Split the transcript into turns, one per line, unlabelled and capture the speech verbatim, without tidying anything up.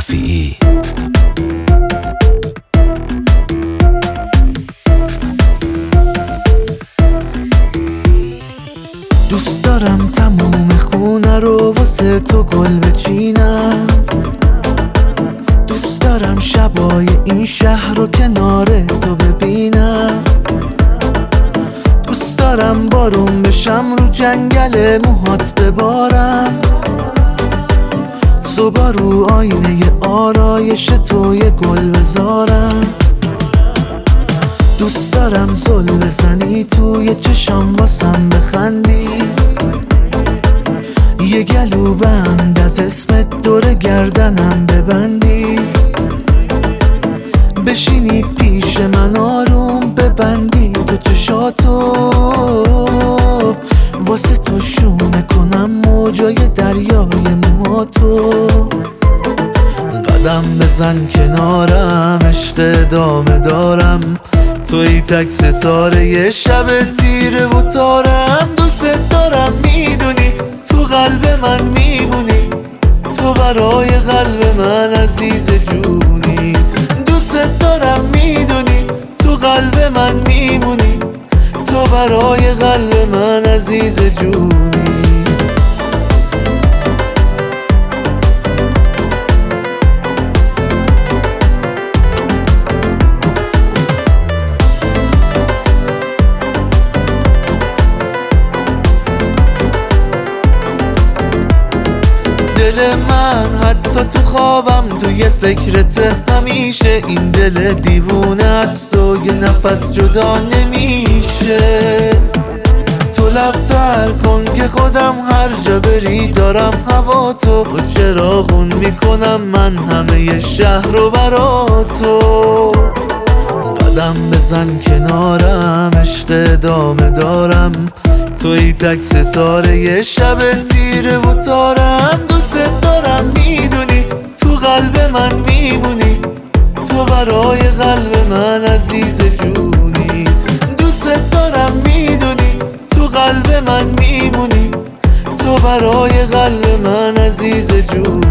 رفیعی.
دوست دارم تموم خونه رو واسه تو گل بچینم، دوست دارم شبای این شهر رو کنار تو ببینم، دوست دارم بارون بشم رو جنگل موهات ببارم، صبح رو آینه آرایش تو یه گل بذارم، دوست دارم زل بزنی توی چشام واسم بخندی، یه گلو بند از اسمت دور گردنم ببندی، بشینی پیش من آروم ببندی تو چشاتو، واسه تو شونه کنم موجای دریای موهاتو، قدم بزن کنارم عشق ادامه دارم، توی تک ستاره یه شب تیره و تارم، دوست دارم میدونی تو قلب من میمونی، تو برای قلب من عزیز جونی، دوست دارم میدونی تو قلب من میمونی، تو برای قلب من عزیز جونی. دل من حتی تو خوابم توی فکرت همیشه، این دل دیوونه است و یه نفس جدا نمیشه، تو لبتر کن که خودم هر جا بری دارم هوا تو، چراغون میکنم من همه شهر رو برا تو، قدم بزن کنارم عشق ادامه دارم، توی تک ستاره یه شب تیره و تارم، دوست دارم میدونی تو قلب من میمونی، تو برای قلب من عزیز جونی، دوست دارم میدونی تو قلب من میمونی، تو برای قلب من عزیز جونی.